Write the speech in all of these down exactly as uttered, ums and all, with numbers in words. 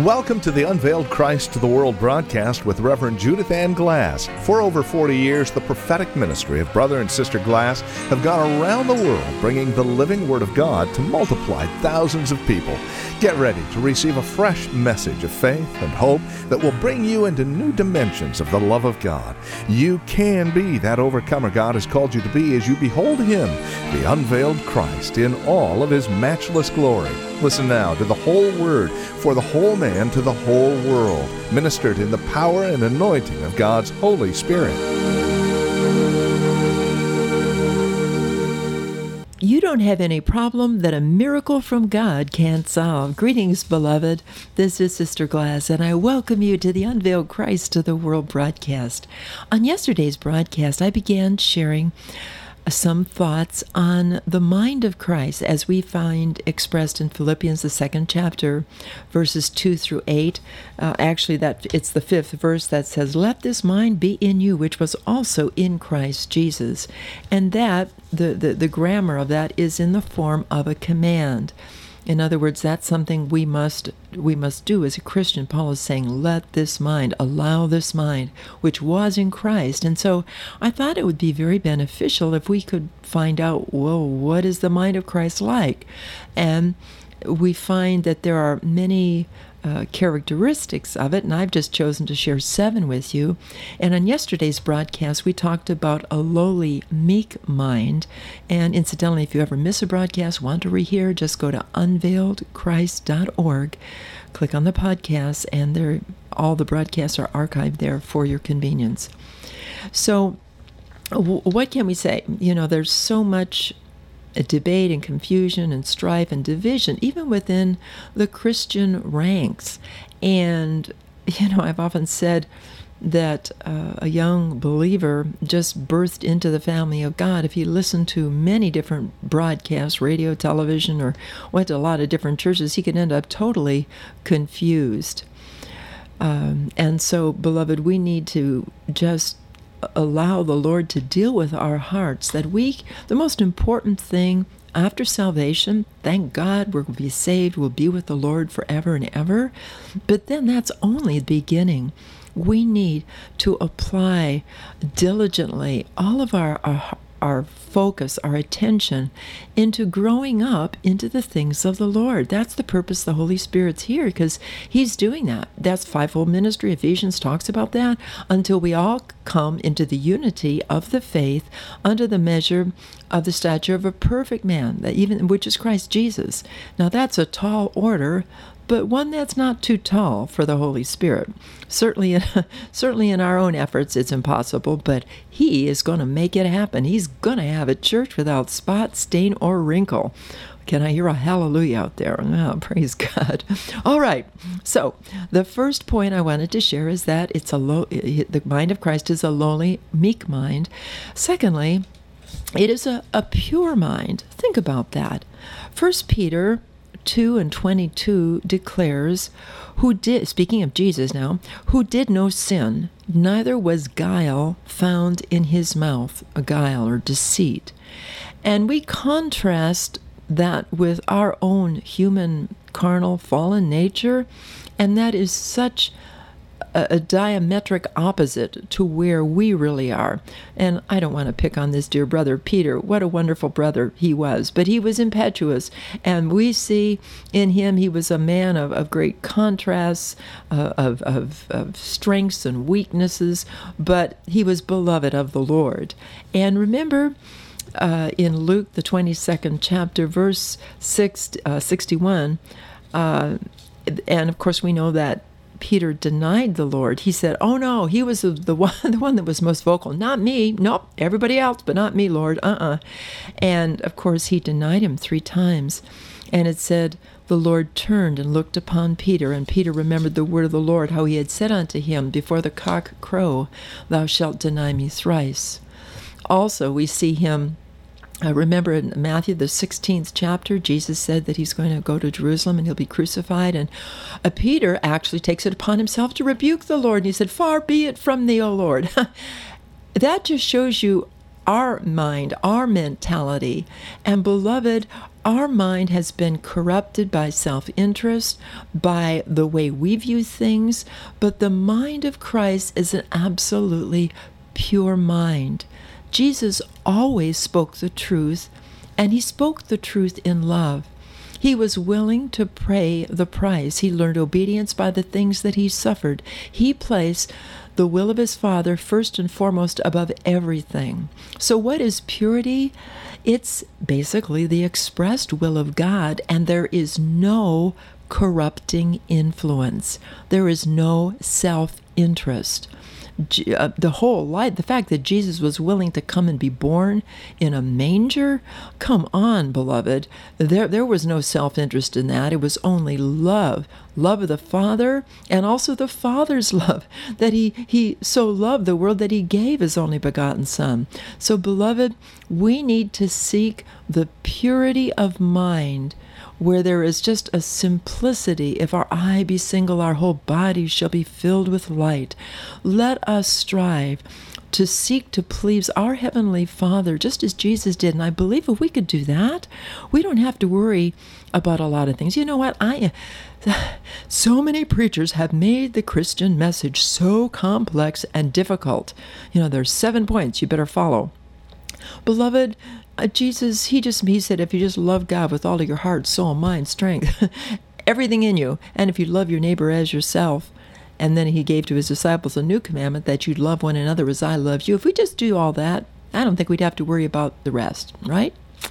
Welcome to the Unveiled Christ to the World broadcast with Reverend Judith Ann Glass. For over forty years, the prophetic ministry of Brother and Sister Glass have gone around the world bringing the living Word of God to multiply thousands of people. Get ready to receive a fresh message of faith and hope that will bring you into new dimensions of the love of God. You can be that overcomer God has called you to be as you behold Him, the unveiled Christ, in all of His matchless glory. Listen now to the whole Word for the whole man to the whole world, ministered in the power and anointing of God's Holy Spirit. You don't have any problem that a miracle from God can't solve. Greetings, beloved. This is Sister Glass, and I welcome you to the Unveiled Christ to the World broadcast. On yesterday's broadcast, I began sharing some thoughts on the mind of Christ as we find expressed in Philippians, the second chapter, verses two through eight. Uh, actually, that it's the fifth verse that says, "Let this mind be in you, which was also in Christ Jesus." And that, the, the, the grammar of that is in the form of a command. In other words, that's something we must we must do as a Christian. Paul is saying, let this mind, allow this mind, which was in Christ. And so I thought it would be very beneficial if we could find out, well, what is the mind of Christ like? And we find that there are many Uh, characteristics of it, and I've just chosen to share seven with you. And on yesterday's broadcast, we talked about a lowly, meek mind. And incidentally, if you ever miss a broadcast, want to rehear, just go to unveiled christ dot org, click on the podcast, and there, all the broadcasts are archived there for your convenience. So, w- what can we say? You know, there's so much debate and confusion and strife and division, even within the Christian ranks. And, you know, I've often said that uh, a young believer just birthed into the family of God. If he listened to many different broadcasts, radio, television, or went to a lot of different churches, he could end up totally confused. Um, and so, beloved, we need to just allow the Lord to deal with our hearts, that we, the most important thing after salvation, thank God we'll be saved, we'll be with the Lord forever and ever, but then that's only the beginning. We need to apply diligently all of our, our our focus, our attention into growing up into the things of the Lord. That's the purpose the Holy Spirit's here, because He's doing that. That's fivefold ministry. Ephesians talks about that, until we all come into the unity of the faith under the measure of the stature of a perfect man, that even which is Christ Jesus. Now that's a tall order, but one that's not too tall for the Holy Spirit. Certainly in, certainly in our own efforts, it's impossible, but He is going to make it happen. He's going to have a church without spot, stain, or wrinkle. Can I hear a hallelujah out there? Oh, praise God. All right. So the first point I wanted to share is that it's a low, the mind of Christ is a lowly, meek mind. Secondly, it is a, a pure mind. Think about that. First Peter two and twenty-two declares, who did, speaking of Jesus now, who did no sin, neither was guile found in His mouth, a guile or deceit. And we contrast that with our own human, carnal, fallen nature, and that is such a, a diametric opposite to where we really are. And I don't want to pick on this dear brother Peter. What a wonderful brother he was. But he was impetuous, and we see in him he was a man of, of great contrasts, uh, of, of, of strengths and weaknesses, but he was beloved of the Lord. And remember, Uh, in Luke, the twenty-second chapter, verse six, uh, sixty-one, uh, and of course we know that Peter denied the Lord. He said, oh no, he was the, the one the one that was most vocal. Not me. Nope, everybody else, but not me, Lord. Uh-uh. And of course he denied Him three times. And it said, the Lord turned and looked upon Peter, and Peter remembered the word of the Lord, how He had said unto him, before the cock crow, thou shalt deny me thrice. Also, we see him, uh, remember in Matthew, the sixteenth chapter, Jesus said that He's going to go to Jerusalem and He'll be crucified. And uh, Peter actually takes it upon himself to rebuke the Lord. And he said, far be it from thee, O Lord. That just shows you our mind, our mentality. And beloved, our mind has been corrupted by self-interest, by the way we view things, but the mind of Christ is an absolutely pure mind. Jesus always spoke the truth, and he spoke the truth in love. He was willing to pay the price. He learned obedience by the things that he suffered. He placed the will of his Father first and foremost above everything. So what is purity? It's basically the expressed will of God, and there is no corrupting influence. There is no self-interest. Uh, the whole life, the fact that Jesus was willing to come and be born in a manger, come on, beloved. There, there was no self-interest in that. It was only love, love of the Father, and also the Father's love, that he, he so loved the world that he gave his only begotten Son. So, beloved, we need to seek the purity of mind, where there is just a simplicity. If our eye be single, our whole body shall be filled with light. Let us strive to seek to please our Heavenly Father, just as Jesus did. And I believe if we could do that, we don't have to worry about a lot of things. You know what? I so many preachers have made the Christian message so complex and difficult. You know, there's seven points you better follow. Beloved, Uh, Jesus, he just he said, if you just love God with all of your heart, soul, mind, strength, everything in you, and if you love your neighbor as yourself, and then he gave to his disciples a new commandment that you'd love one another as I loved you. If we just do all that, I don't think we'd have to worry about the rest, right?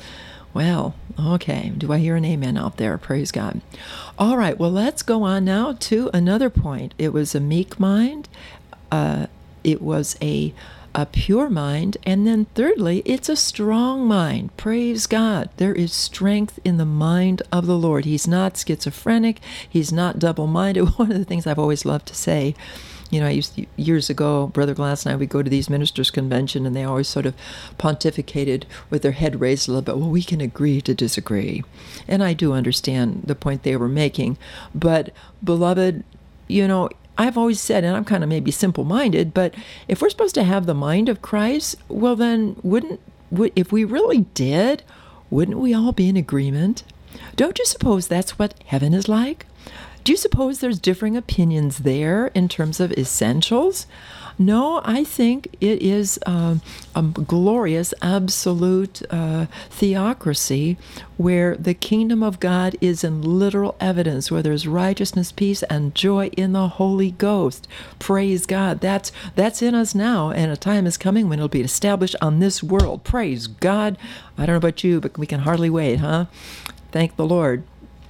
Well, okay. Do I hear an amen out there? Praise God. All right. Well, let's go on now to another point. It was a meek mind. Uh, it was a a pure mind, and then thirdly, it's a strong mind. Praise God. There is strength in the mind of the Lord. He's not schizophrenic. He's not double-minded. One of the things I've always loved to say, you know, I used to, years ago, Brother Glass and I would go to these ministers' convention, and they always sort of pontificated with their head raised a little bit. Well, we can agree to disagree. And I do understand the point they were making. But, beloved, you know, I've always said, and I'm kind of maybe simple-minded, but if we're supposed to have the mind of Christ, well then, wouldn't, would, if we really did, wouldn't we all be in agreement? Don't you suppose that's what heaven is like? Do you suppose there's differing opinions there in terms of essentials? No, I think it is um, a glorious, absolute uh, theocracy where the kingdom of God is in literal evidence, where there's righteousness, peace, and joy in the Holy Ghost. Praise God. That's that's in us now, and a time is coming when it'll be established on this world. Praise God. I don't know about you, but we can hardly wait, huh? Thank the Lord.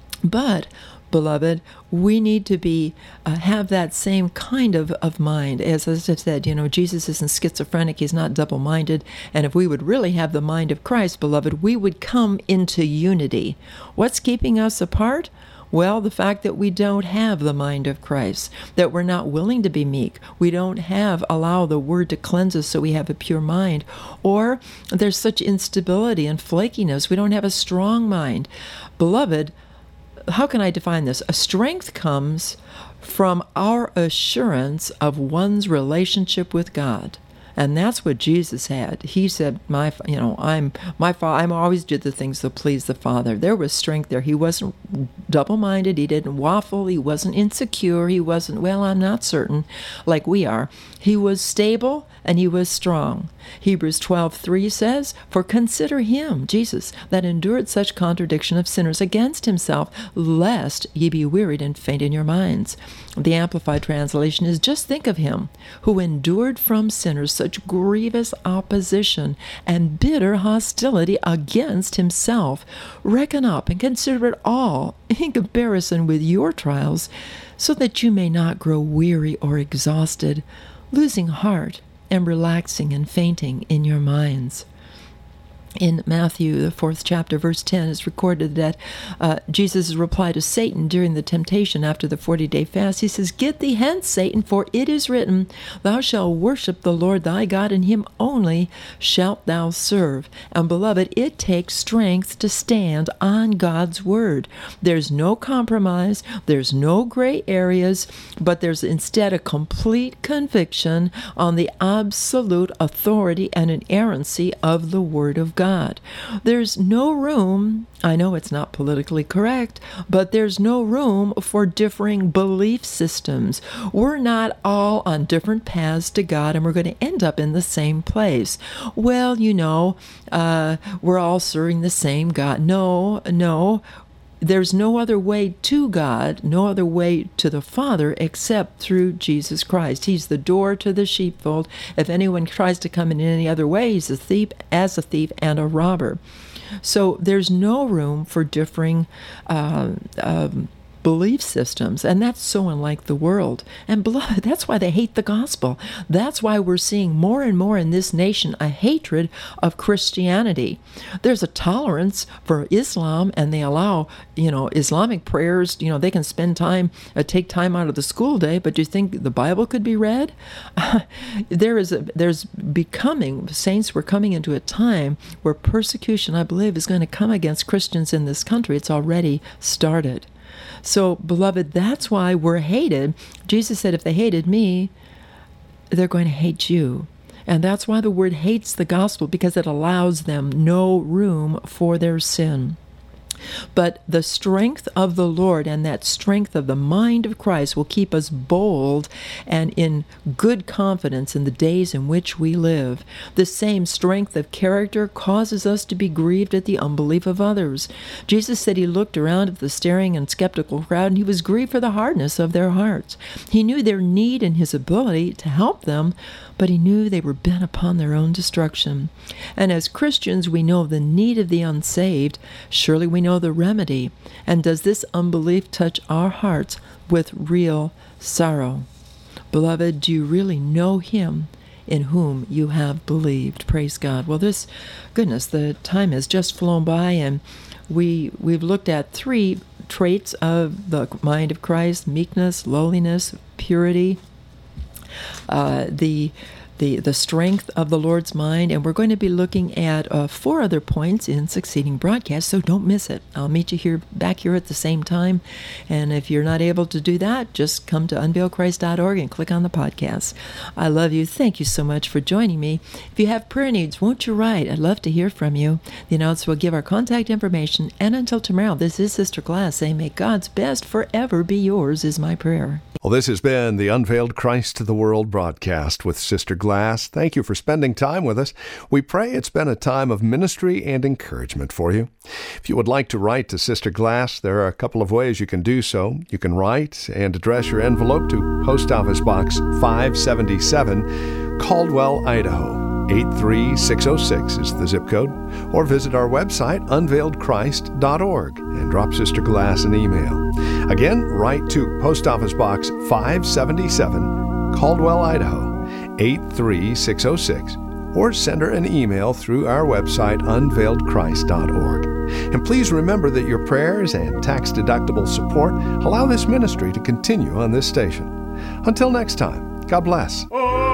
But beloved, we need to be uh, have that same kind of, of mind. As I said, you know, Jesus isn't schizophrenic. He's not double-minded. And if we would really have the mind of Christ, beloved, we would come into unity. What's keeping us apart? Well, the fact that we don't have the mind of Christ, that we're not willing to be meek. We don't have, allow the word to cleanse us so we have a pure mind. Or there's such instability and flakiness. We don't have a strong mind. Beloved, how can I define this? A strength comes from our assurance of one's relationship with God. And that's what Jesus had. He said, "My, you know, I'm my father. I'm always did the things that please the Father." There was strength there. He wasn't double-minded. He didn't waffle. He wasn't insecure. He wasn't, well, I'm not certain, like we are. He was stable and he was strong. Hebrews twelve three says, "For consider him, Jesus, that endured such contradiction of sinners against himself, lest ye be wearied and faint in your minds." The Amplified Translation is, "Just think of him who endured from sinners such grievous opposition and bitter hostility against himself. Reckon up and consider it all in comparison with your trials, so that you may not grow weary or exhausted, losing heart and relaxing and fainting in your minds." In Matthew, the fourth chapter, verse ten, is recorded that uh, Jesus' reply to Satan during the temptation after the forty-day fast. He says, "Get thee hence, Satan, for it is written, Thou shalt worship the Lord thy God, and him only shalt thou serve." And beloved, it takes strength to stand on God's word. There's no compromise, there's no gray areas, but there's instead a complete conviction on the absolute authority and inerrancy of the word of God. God. There's no room, I know it's not politically correct, but there's no room for differing belief systems. We're not all on different paths to God, and we're going to end up in the same place. Well, you know, uh, we're all serving the same God. No, no. There's no other way to God, no other way to the Father except through Jesus Christ. He's the door to the sheepfold. If anyone tries to come in any other way, he's a thief, as a thief and a robber. So there's no room for differing uh, um, belief systems, and that's so unlike the world. And beloved, that's why they hate the gospel. That's why we're seeing more and more in this nation a hatred of Christianity. There's a tolerance for Islam, and they allow, you know, Islamic prayers. You know, they can spend time, uh, take time out of the school day, but do you think the Bible could be read? there is a, there's becoming, saints, we're coming into a time where persecution, I believe, is going to come against Christians in this country. It's already started. So, beloved, that's why we're hated. Jesus said, if they hated me, they're going to hate you. And that's why the word hates the gospel, because it allows them no room for their sin. But the strength of the Lord and that strength of the mind of Christ will keep us bold and in good confidence in the days in which we live. The same strength of character causes us to be grieved at the unbelief of others. Jesus said he looked around at the staring and skeptical crowd, and he was grieved for the hardness of their hearts. He knew their need and his ability to help them, but he knew they were bent upon their own destruction. And as Christians, we know the need of the unsaved. Surely we know the remedy. And does this unbelief touch our hearts with real sorrow? Beloved, do you really know him in whom you have believed? Praise God. Well, this, goodness, the time has just flown by, and we, we've looked at three traits of the mind of Christ: meekness, lowliness, purity. Uh, the the the strength of the Lord's mind, and we're going to be looking at uh, four other points in succeeding broadcasts, so don't miss it. I'll meet you here back here at the same time, and if you're not able to do that, just come to unveil christ dot org and click on the podcast. I love you. Thank you so much for joining me. If you have prayer needs, won't you write? I'd love to hear from you. The announcer will give our contact information, and until tomorrow, this is Sister Glass saying, may God's best forever be yours, is my prayer. Well, this has been the Unveiled Christ to the World broadcast with Sister Glass. Thank you for spending time with us. We pray it's been a time of ministry and encouragement for you. If you would like to write to Sister Glass, there are a couple of ways you can do so. You can write and address your envelope to Post Office Box five seventy-seven, Caldwell, Idaho. eight three six oh six is the zip code, or visit our website, unveiled christ dot org, and drop Sister Glass an email. Again, write to Post Office Box five seventy-seven, Caldwell, Idaho, eight three six oh six, or send her an email through our website, unveiled christ dot org. And please remember that your prayers and tax-deductible support allow this ministry to continue on this station. Until next time, God bless.